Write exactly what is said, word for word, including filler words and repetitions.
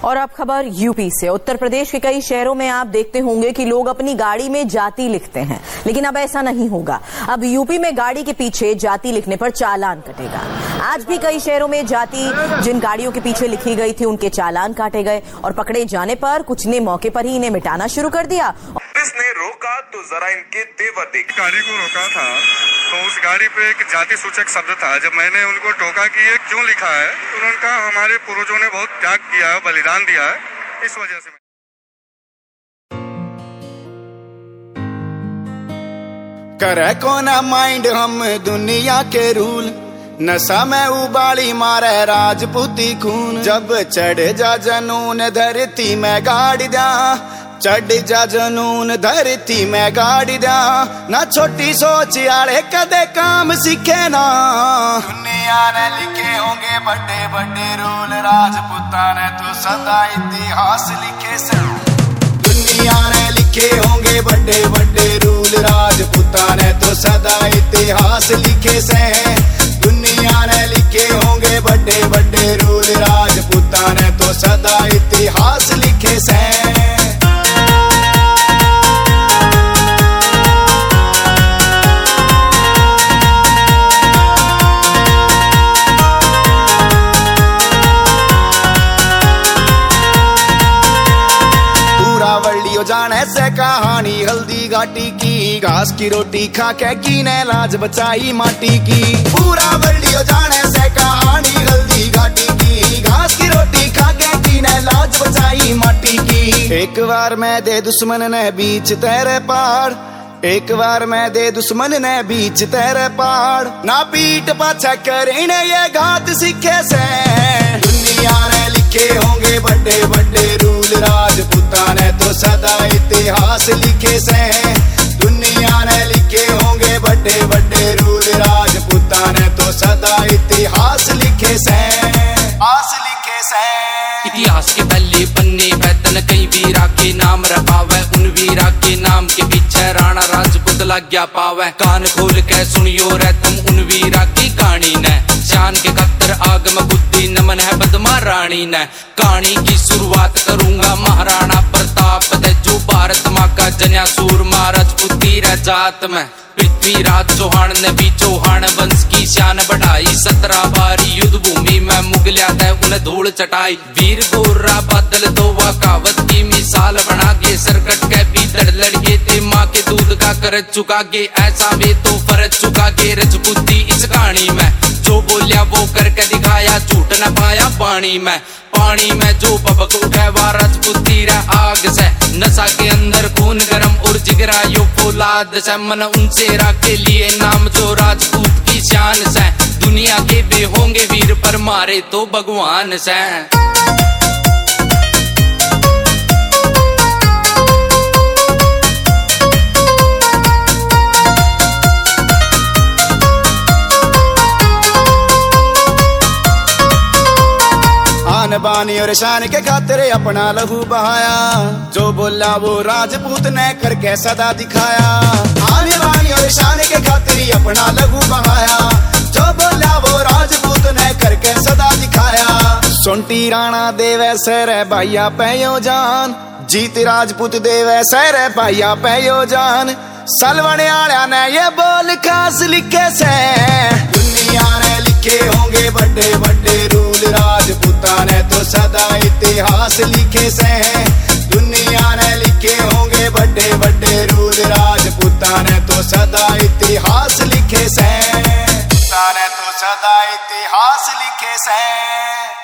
और अब खबर यूपी से। उत्तर प्रदेश के कई शहरों में आप देखते होंगे कि लोग अपनी गाड़ी में जाति लिखते हैं, लेकिन अब ऐसा नहीं होगा। अब यूपी में गाड़ी के पीछे जाति लिखने पर चालान कटेगा। आज भी कई शहरों में जाति जिन गाड़ियों के पीछे लिखी गई थी उनके चालान काटे गए और पकड़े जाने पर कुछ ने मौके पर ही इन्हें मिटाना शुरू कर दिया। पुलिस ने रोका तो जरा इनके तेवर देख। गाड़ी को रोका था तो उस गाड़ी पे एक जाति सूचक शब्द था। जब मैंने उनको टोका कि ये क्यों लिखा है, तो उन्होंने कहा हमारे पूर्वजों ने बहुत त्याग किया है, बलिदान दिया है, इस वजह से। करे कोना माइंड हम दुनिया के रूल, नशा में उबाली मारे राजपूती खून। जब चढ़ जा जनून धरती में गाड़ी दा, चढ़ जा जनून धरती में गाड़ी दा। ना छोटी सोच आले कदे काम सीखे ना। दुनिया ने लिखे होंगे बड़े बड़े रूल, राजपूता ने तो सदा इतिहास लिखे से। दुनिया ने लिखे होंगे बड़े बड़े रूल, राजपूता ने तो सदा इतिहास लिखे से। दुनिया ने लिखे होंगे बड़े बड़े रूल, राजपूता ने तो सदा इतिहास लिखे से। जाने से कहानी हल्दी घाटी की, घास की रोटी खा के की ने लाज बचाई माटी की। पूरा वर्ल्डियो जाने से कहानी हल्दी घाटी की, घास की रोटी खा के की ने लाज बचाई माटी की। एक बार मैं दे दुश्मन ने बीच तेरे पार, एक बार मैं दे दुश्मन ने बीच तेरे पार। ना पीठ पाछा करे ने ये घात सीखे से। दुनिया ने लिखे होंगे बड़े बड़े रूल, राजपूता ने तो सदा इतिहास लिखे से। दुनिया ने लिखे होंगे बड़े बड़े रूल, राजपूता ने तो सदा इतिहास लिखे से। आस लिखे से। इतिहास के पहले पन्ने पैतन कई वीरा के नाम रखावे, उन वीरा के नाम के पीछे राणा राजपूत लग गया पावे। कान खोल के सुनियो रे तुम उन वीरा की कहानी ने, शान के खतर आगम बुद्धि नमन है बदमा रानी ने। कहानी की शुरुआत करूंगा महाराणा प्रताप दे, जो भारत माँ का जन्या सूरमा राजपूती रे जात में। पृथ्वीराज चौहान ने भी चौहान वंश की शान बढ़ाई, सत्रह बारी युद्ध भूमि में मुगलिया दे उन्हें धूल चटाई। वीर गोरा बादल दो वकावत की मिसाल बना के, सरकट के भीतर लड़के थे माँ के दूध का कर चुका के। ऐसा वे तो फर्ज चुका के राजपूती इस कहानी में, जो बोलिया वो करके दिखाया, झूठ न पाया पानी में। पानी में जो बबक उठे वो राजपूती रे आग से, नशा के अंदर खून गरम और जिगरा यो फौलाद से। मन उनसे रखे लिए नाम जो राजपूत की शान से। दुनिया के वे होंगे वीर पर मारे तो भगवान से। बानी और शान के खातिर अपना लहू बहाया, जो बोला वो राजपूत ने करके सदा दिखाया। आन बानी और शान के खातिर अपना लहू बहाया, जो बोला वो राजपूत ने करके सदा दिखाया। सोंटी राणा देवे सरे भाइया पयो जान, जीत राजपूत देवे सरे भाइया पयो जान। सलवने आया ने ये बोल खास लिखे से। दुनिया ने लिखे होंगे बड़े बड़े रूल, राजपूता ने तो सदा इतिहास लिखे से। दुनिया ने लिखे होंगे बड़े बड़े रूल, राजपूता ने तो सदा इतिहास लिखे से। ने तो सदा इतिहास लिखे से।